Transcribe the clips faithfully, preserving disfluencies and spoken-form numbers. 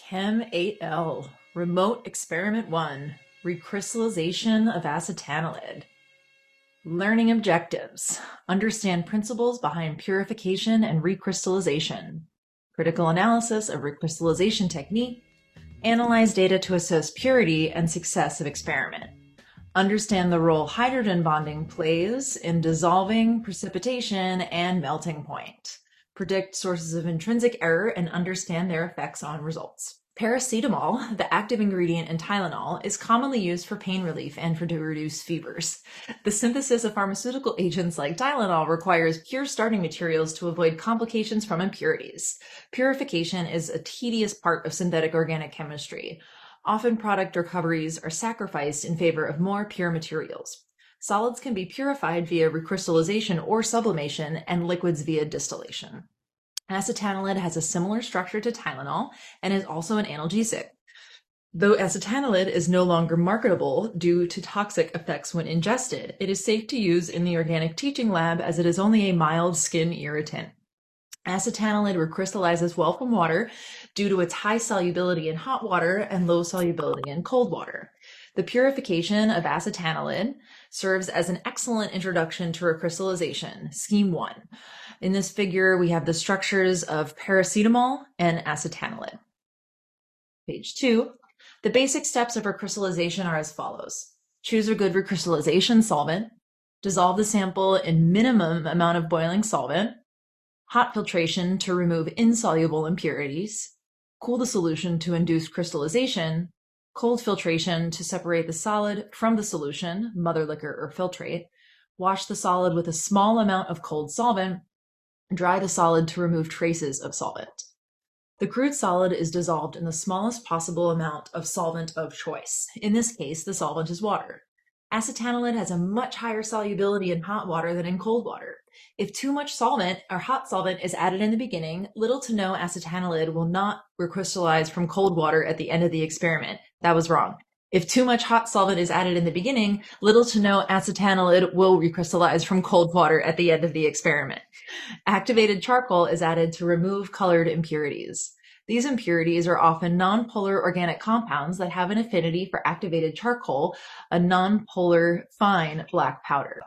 Chem eight L, Remote Experiment one, Recrystallization of acetanilide. Learning objectives. Understand principles behind purification and recrystallization. Critical analysis of recrystallization technique. Analyze data to assess purity and success of experiment. Understand the role hydrogen bonding plays in dissolving, precipitation, and melting point. Predict sources of intrinsic error and understand their effects on results. Paracetamol, the active ingredient in Tylenol, is commonly used for pain relief and for to reduce fevers. The synthesis of pharmaceutical agents like Tylenol requires pure starting materials to avoid complications from impurities. Purification is a tedious part of synthetic organic chemistry. Often product recoveries are sacrificed in favor of more pure materials. Solids can be purified via recrystallization or sublimation, and liquids via distillation. Acetanilide has a similar structure to Tylenol and is also an analgesic. Though acetanilide is no longer marketable due to toxic effects when ingested, it is safe to use in the organic teaching lab as it is only a mild skin irritant. Acetanilide recrystallizes well from water due to its high solubility in hot water and low solubility in cold water. The purification of acetanilide serves as an excellent introduction to recrystallization, scheme one. In this figure, we have the structures of paracetamol and acetanilide. Page two. The basic steps of recrystallization are as follows. Choose a good recrystallization solvent. Dissolve the sample in minimum amount of boiling solvent. Hot filtration to remove insoluble impurities. Cool the solution to induce crystallization. Cold filtration to separate the solid from the solution, mother liquor or filtrate. Wash the solid with a small amount of cold solvent. Dry the solid to remove traces of solvent. The crude solid is dissolved in the smallest possible amount of solvent of choice. In this case, the solvent is water. Acetanilide has a much higher solubility in hot water than in cold water. If too much solvent or hot solvent is added in the beginning, little to no acetanilide will not recrystallize from cold water at the end of the experiment. That was wrong. If too much hot solvent is added in the beginning, little to no acetanilide will recrystallize from cold water at the end of the experiment. Activated charcoal is added to remove colored impurities. These impurities are often nonpolar organic compounds that have an affinity for activated charcoal, a nonpolar fine black powder.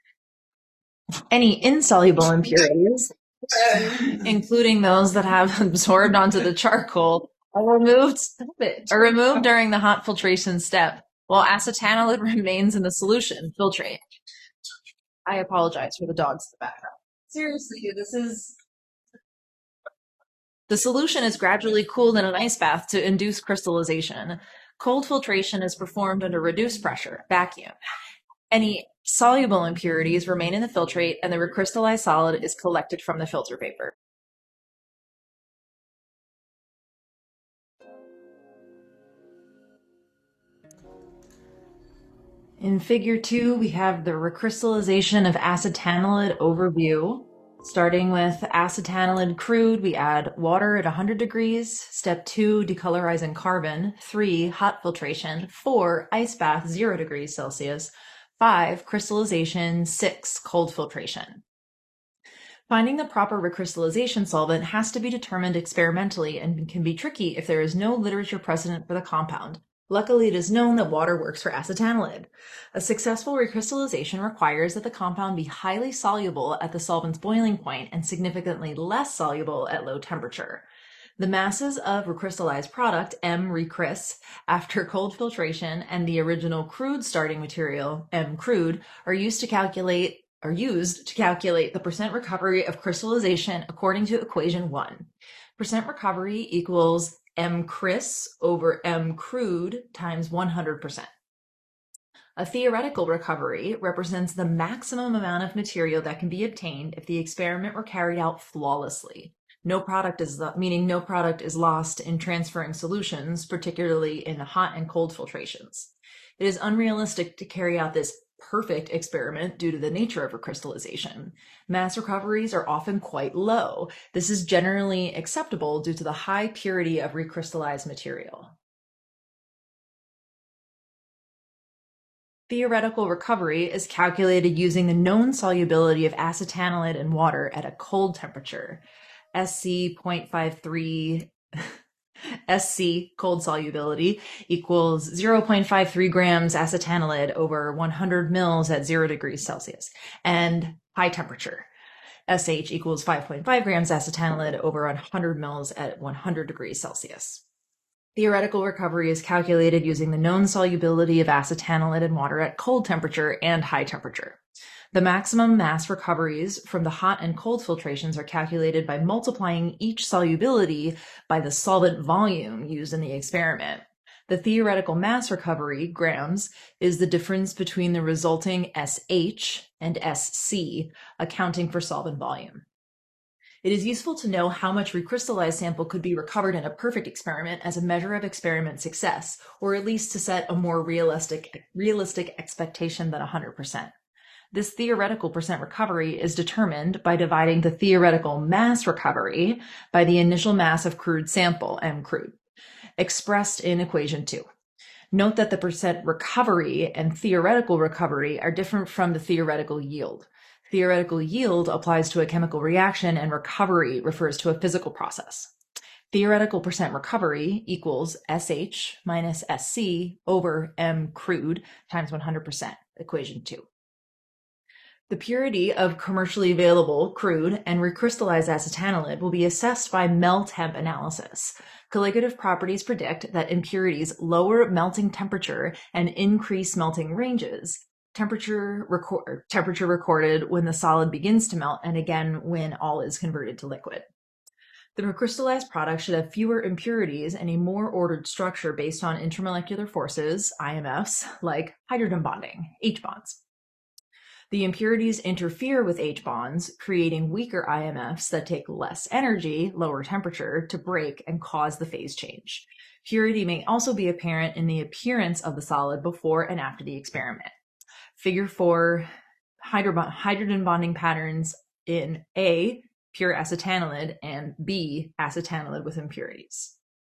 Any insoluble impurities, including those that have absorbed onto the charcoal, are removed, stop it, are removed during the hot filtration step, while acetanilide remains in the solution, filtrate. I apologize for the dogs in the background. Seriously, this is... The solution is gradually cooled in an ice bath to induce crystallization. Cold filtration is performed under reduced pressure, vacuum. Any soluble impurities remain in the filtrate, and the recrystallized solid is collected from the filter paper. In figure two, we have the recrystallization of acetanilide overview. Starting with acetanilide crude, we add water at one hundred degrees. Step two, decolorizing carbon. Three, hot filtration. Four, ice bath, zero degrees Celsius. Five, crystallization. Six, cold filtration. Finding the proper recrystallization solvent has to be determined experimentally and can be tricky if there is no literature precedent for the compound. Luckily, it is known that water works for acetanilide. A successful recrystallization requires that the compound be highly soluble at the solvent's boiling point and significantly less soluble at low temperature. The masses of recrystallized product, M-recrys, after cold filtration and the original crude starting material, M-crude, are used to calculate are used to calculate the percent recovery of crystallization according to equation one. Percent recovery equals M-crys over M-crude times one hundred percent. A theoretical recovery represents the maximum amount of material that can be obtained if the experiment were carried out flawlessly. No product is, meaning no product is lost in transferring solutions, particularly in hot and cold filtrations. It is unrealistic to carry out this perfect experiment due to the nature of recrystallization. Mass recoveries are often quite low. This is generally acceptable due to the high purity of recrystallized material. Theoretical recovery is calculated using the known solubility of acetanilide in water at a cold temperature. S C zero point five three S C, cold solubility, equals zero point five three grams acetanilid over one hundred mils at zero degrees Celsius. And high temperature, S H equals five point five grams acetanilid over one hundred mils at one hundred degrees Celsius. Theoretical recovery is calculated using the known solubility of acetanilid in water at cold temperature and high temperature. The maximum mass recoveries from the hot and cold filtrations are calculated by multiplying each solubility by the solvent volume used in the experiment. The theoretical mass recovery, grams, is the difference between the resulting S H and S C, accounting for solvent volume. It is useful to know how much recrystallized sample could be recovered in a perfect experiment as a measure of experiment success, or at least to set a more realistic, realistic expectation than one hundred percent. This theoretical percent recovery is determined by dividing the theoretical mass recovery by the initial mass of crude sample, M crude, expressed in equation two. Note that the percent recovery and theoretical recovery are different from the theoretical yield. Theoretical yield applies to a chemical reaction and recovery refers to a physical process. Theoretical percent recovery equals S H minus S C over M crude times one hundred percent, equation two. The purity of commercially available crude and recrystallized acetanilid will be assessed by mel-temp analysis. Colligative properties predict that impurities lower melting temperature and increase melting ranges. Temperature, record, temperature recorded when the solid begins to melt and again when all is converted to liquid. The recrystallized product should have fewer impurities and a more ordered structure based on intermolecular forces, I M Fs, like hydrogen bonding, H bonds. The impurities interfere with H bonds, creating weaker I M Fs that take less energy, lower temperature, to break and cause the phase change. Purity may also be apparent in the appearance of the solid before and after the experiment. Figure four, hydrogen bonding patterns in A, pure acetanilid, and B, acetanilid with impurities.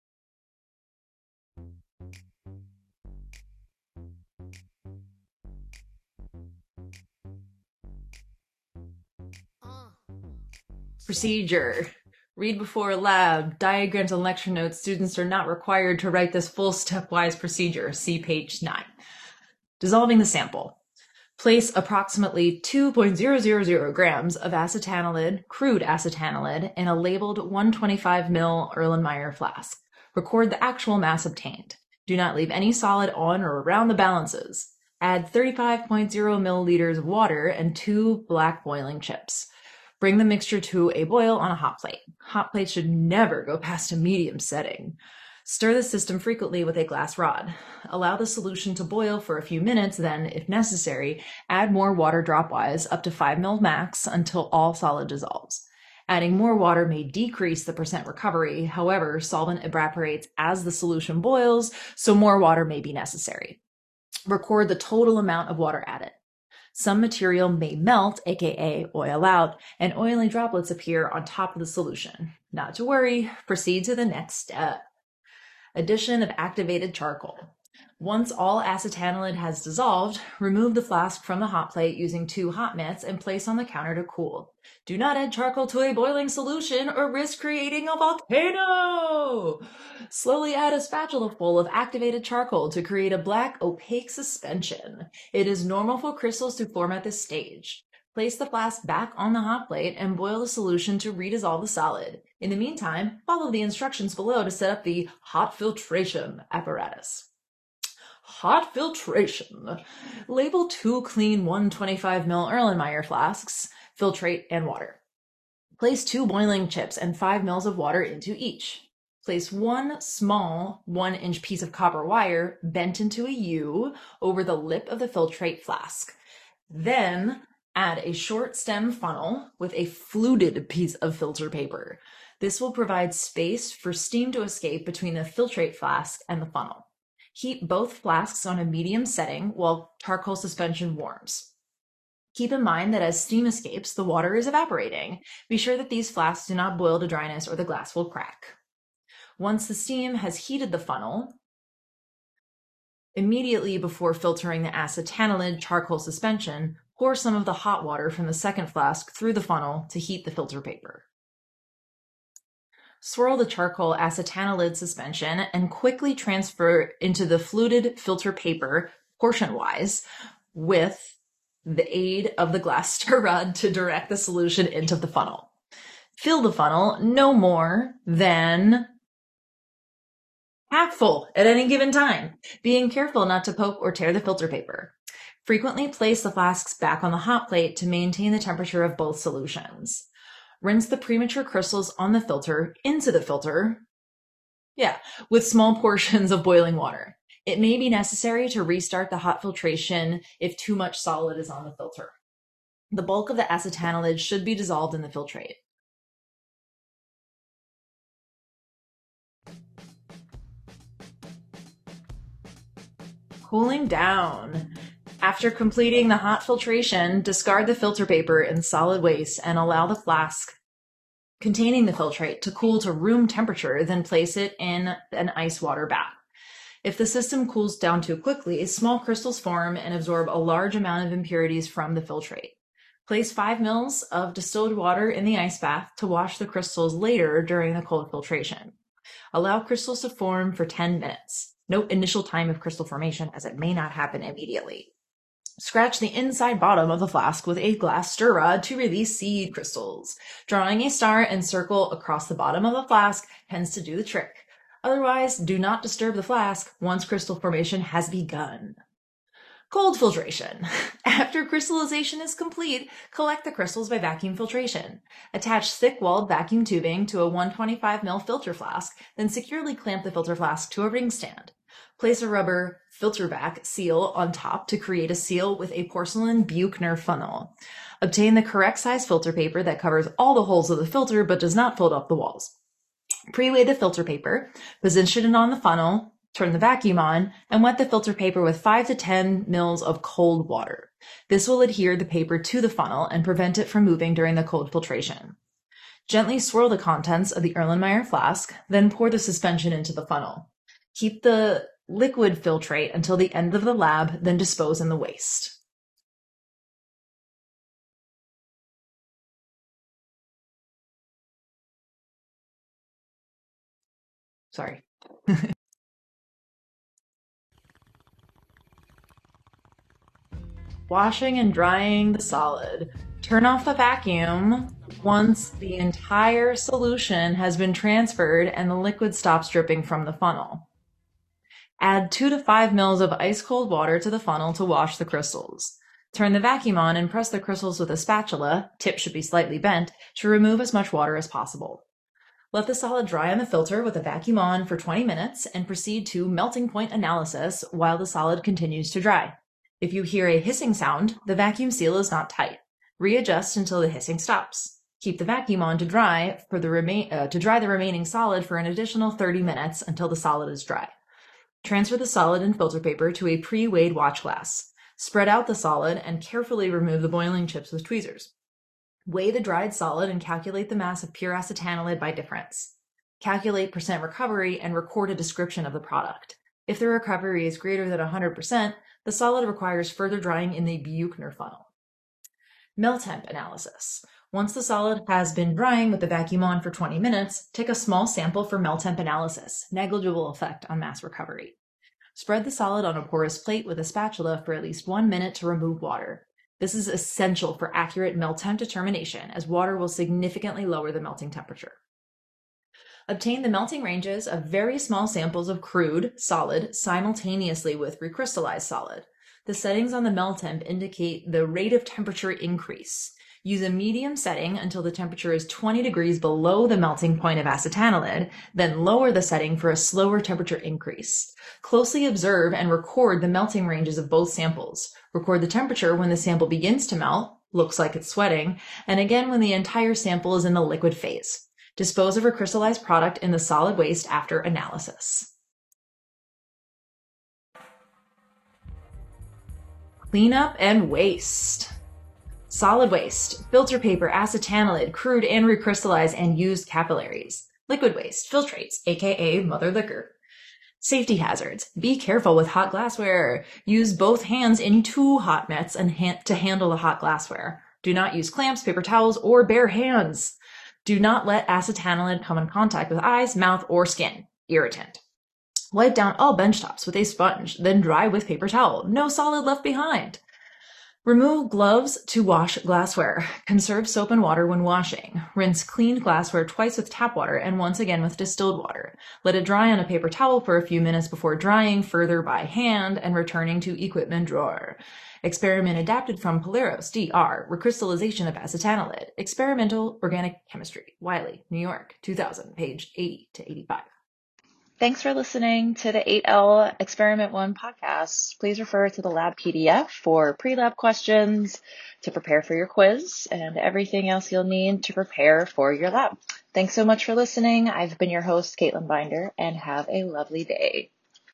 Procedure. Read before lab. Diagrams and lecture notes. Students are not required to write this full stepwise procedure. See page nine. Dissolving the sample. Place approximately two point zero zero zero grams of acetanilid, crude acetanilid, in a labeled one hundred twenty-five milliliter Erlenmeyer flask. Record the actual mass obtained. Do not leave any solid on or around the balances. Add thirty-five point zero milliliters of water and two black boiling chips. Bring the mixture to a boil on a hot plate. Hot plates should never go past a medium setting. Stir the system frequently with a glass rod. Allow the solution to boil for a few minutes, then, if necessary, add more water dropwise up to five milliliters max until all solid dissolves. Adding more water may decrease the percent recovery. However, solvent evaporates as the solution boils, so more water may be necessary. Record the total amount of water added. Some material may melt, aka oil out, and oily droplets appear on top of the solution. Not to worry, proceed to the next step. Addition of activated charcoal. Once all acetanilid has dissolved, remove the flask from the hot plate using two hot mitts and place on the counter to cool. Do not add charcoal to a boiling solution or risk creating a volcano! Slowly add a spatula full of activated charcoal to create a black, opaque suspension. It is normal for crystals to form at this stage. Place the flask back on the hot plate and boil the solution to redissolve the solid. In the meantime, follow the instructions below to set up the hot filtration apparatus. Hot filtration. Label two clean one hundred twenty-five milliliter Erlenmeyer flasks, filtrate, and water. Place two boiling chips and five mils of water into each. Place one small one inch piece of copper wire bent into a U over the lip of the filtrate flask. Then add a short stem funnel with a fluted piece of filter paper. This will provide space for steam to escape between the filtrate flask and the funnel. Heat both flasks on a medium setting while charcoal suspension warms. Keep in mind that as steam escapes, the water is evaporating. Be sure that these flasks do not boil to dryness or the glass will crack. Once the steam has heated the funnel, immediately before filtering the acetanilid charcoal suspension, pour some of the hot water from the second flask through the funnel to heat the filter paper. Swirl the charcoal acetanilide suspension and quickly transfer into the fluted filter paper portion-wise with the aid of the glass stir rod to direct the solution into the funnel. Fill the funnel no more than half full at any given time, being careful not to poke or tear the filter paper. Frequently place the flasks back on the hot plate to maintain the temperature of both solutions. Rinse the premature crystals on the filter into the filter, yeah, with small portions of boiling water. It may be necessary to restart the hot filtration if too much solid is on the filter. The bulk of the acetanilide should be dissolved in the filtrate. Cooling down. After completing the hot filtration, discard the filter paper in solid waste and allow the flask containing the filtrate to cool to room temperature, then place it in an ice water bath. If the system cools down too quickly, small crystals form and absorb a large amount of impurities from the filtrate. Place five mils of distilled water in the ice bath to wash the crystals later during the cold filtration. Allow crystals to form for ten minutes. Note initial time of crystal formation, as it may not happen immediately. Scratch the inside bottom of the flask with a glass stir rod to release seed crystals. Drawing a star and circle across the bottom of the flask tends to do the trick. Otherwise, do not disturb the flask once crystal formation has begun. Cold filtration. After crystallization is complete, collect the crystals by vacuum filtration. Attach thick-walled vacuum tubing to a one hundred twenty-five milliliter filter flask, then securely clamp the filter flask to a ring stand. Place a rubber filter back seal on top to create a seal with a porcelain Buchner funnel. Obtain the correct size filter paper that covers all the holes of the filter but does not fold up the walls. Pre-weigh the filter paper, position it on the funnel, turn the vacuum on, and wet the filter paper with five to ten mils of cold water. This will adhere the paper to the funnel and prevent it from moving during the cold filtration. Gently swirl the contents of the Erlenmeyer flask, then pour the suspension into the funnel. Keep the liquid filtrate until the end of the lab, then dispose in the waste. Sorry. Washing and drying the solid. Turn off the vacuum once the entire solution has been transferred and the liquid stops dripping from the funnel. Add two to five mils of ice cold water to the funnel to wash the crystals. Turn the vacuum on and press the crystals with a spatula, tip should be slightly bent, to remove as much water as possible. Let the solid dry on the filter with the vacuum on for twenty minutes and proceed to melting point analysis while the solid continues to dry. If you hear a hissing sound, the vacuum seal is not tight. Readjust until the hissing stops. Keep the vacuum on to dry for the remain uh, to dry the remaining solid for an additional thirty minutes until the solid is dry. Transfer the solid and filter paper to a pre-weighed watch glass. Spread out the solid and carefully remove the boiling chips with tweezers. Weigh the dried solid and calculate the mass of pure acetanilide by difference. Calculate percent recovery and record a description of the product. If the recovery is greater than one hundred percent, the solid requires further drying in the Buchner funnel. Melt temp analysis. Once the solid has been drying with the vacuum on for twenty minutes, take a small sample for melt temp analysis, negligible effect on mass recovery. Spread the solid on a porous plate with a spatula for at least one minute to remove water. This is essential for accurate melt temp determination, as water will significantly lower the melting temperature. Obtain the melting ranges of very small samples of crude, solid, simultaneously with recrystallized solid. The settings on the melt temp indicate the rate of temperature increase. Use a medium setting until the temperature is twenty degrees below the melting point of acetanilide, then lower the setting for a slower temperature increase. Closely observe and record the melting ranges of both samples. Record the temperature when the sample begins to melt, looks like it's sweating, and again when the entire sample is in the liquid phase. Dispose of recrystallized product in the solid waste after analysis. Cleanup and waste. Solid waste, filter paper, acetanilide, crude and recrystallized and used capillaries. Liquid waste, filtrates, aka mother liquor. Safety hazards. Be careful with hot glassware. Use both hands in two hot mitts and hand to handle the hot glassware. Do not use clamps, paper towels, or bare hands. Do not let acetanilide come in contact with eyes, mouth, or skin. Irritant. Wipe down all bench tops with a sponge, then dry with paper towel. No solid left behind. Remove gloves to wash glassware. Conserve soap and water when washing. Rinse cleaned glassware twice with tap water and once again with distilled water. Let it dry on a paper towel for a few minutes before drying further by hand and returning to equipment drawer. Experiment adapted from Poleros, D R, recrystallization of acetanilide. Experimental Organic Chemistry, Wiley, New York, two thousand, page eighty to eighty-five. Thanks for listening to the eight L Experiment one podcast. Please refer to the lab P D F for pre-lab questions to prepare for your quiz and everything else you'll need to prepare for your lab. Thanks so much for listening. I've been your host, Caitlin Binder, and have a lovely day.